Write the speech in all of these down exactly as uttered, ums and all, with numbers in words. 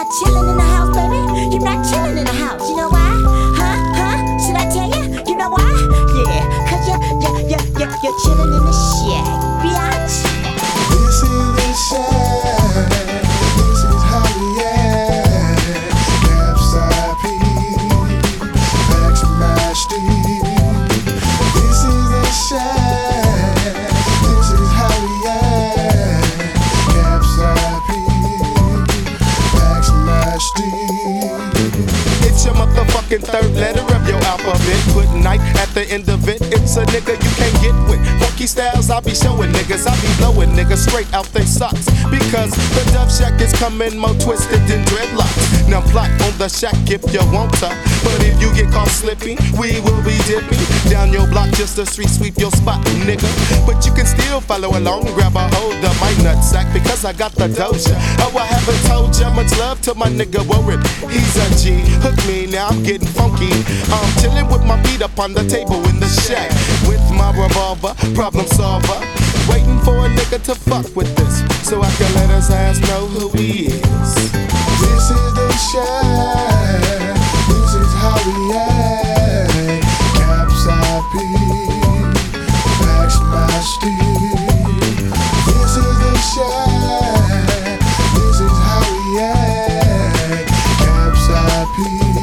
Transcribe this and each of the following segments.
chillin' in the house, baby. You're not chillin' in the house. You know why? Huh? Huh? Should I tell you? You know why? Yeah, cause you're, you're, you're, you're, you're chillin' in the shack, biatch. This is the shack. This is how we act. Capside P, Max Mash D. This is the shack. This is how we act. Capside P, Max Mash D. It's your motherfucking third letter of your alphabet. Put night at the end of it. It's a nigga you can't get with. Funky styles, I be showing niggas. I be blowing niggas straight out their socks. Because the Dove Shack is coming more twisted than dreadlocks. Now plot on the shack if you want to. But if you get caught slipping, we will be dipping down your block just to street sweep your spot, nigga. But you can still follow along, grab a hold of my nutsack because I got the doja. Oh, I haven't told ya much love to my nigga Warren. He's a G. Hook me, now I'm getting funky. I'm chilling with my feet up on the table in the shack with my revolver, problem solver, waiting for a nigga to fuck with this so I can let his ass know who he is. This is the shack. This is how we act. Capside P, Max Mash D. This is the shack. This is how we act. Capside P,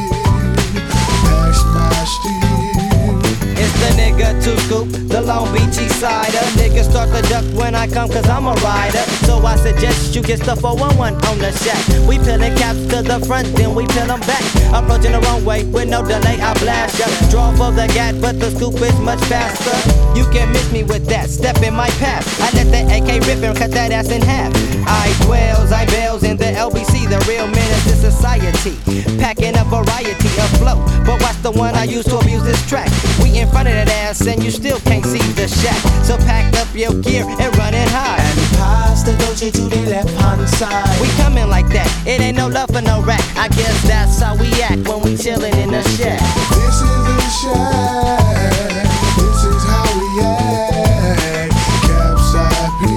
Max Mash D. It's the nigga two scoop, the Long Beach East Sider. Niggas start to duck when I come cause I'm a rider. So I suggest you get the four one one on the shack. We peelin' caps to the front, then we peel 'em back. Approaching the wrong way with no delay, I blast ya. Draw for the gat, but the scoop is much faster. You can miss me with that, step in my path. I let the A K rip and cut that ass in half. I dwells, I bails in the L B C, the real menace to society. Packing a variety of flow, but watch the one I use to abuse this track. We in front of that ass and you still can't see the shack. So pack up your gear and run it high. And pass the doja to the left hand side. We coming like that, it ain't no love for no rat. I guess that's how we act when we chillin' in the shack. This is the shack. This is how we act. Capside P,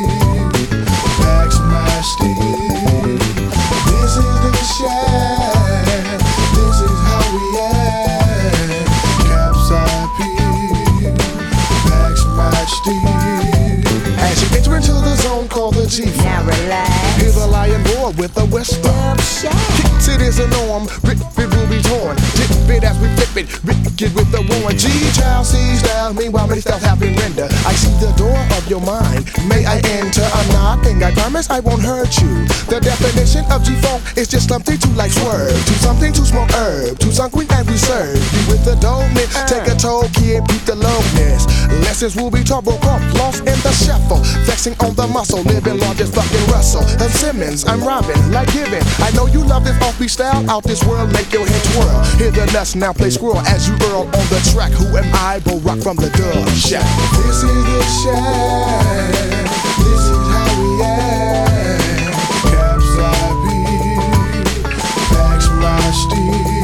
Max Mash D. This is the shack. This is how we act. Capside P, Max Mash D. As you enter into the zone called the G. Now relax. Here's a lion roar with a whisper. Dove Shack. Kicks it is a norm, rip it will be torn. Dip it as we flip it, wicked with the warren. G-child sees style, meanwhile many styles have been rendered. I see the door of your mind, may I enter a knocking? I promise I won't hurt you. The definition of G-funk is just something to like swerve, to something to smoke herb, to something and reserve. You with the dopeness, take a toll, kid, beat the lowness. Lessons will be taught, broke off, lost in the shuffle. Flexing on the muscle, living large as fucking Russell. And Simmons, I'm robbing, like giving. I know you love this offbeat style, out this world, make your head twirl. Hear the nuts, now play squirrel as you earl on the track. Who am I, Bo Rock from the Dove Shack? This is the shack. This is how we act. Capside P, Max Mash D.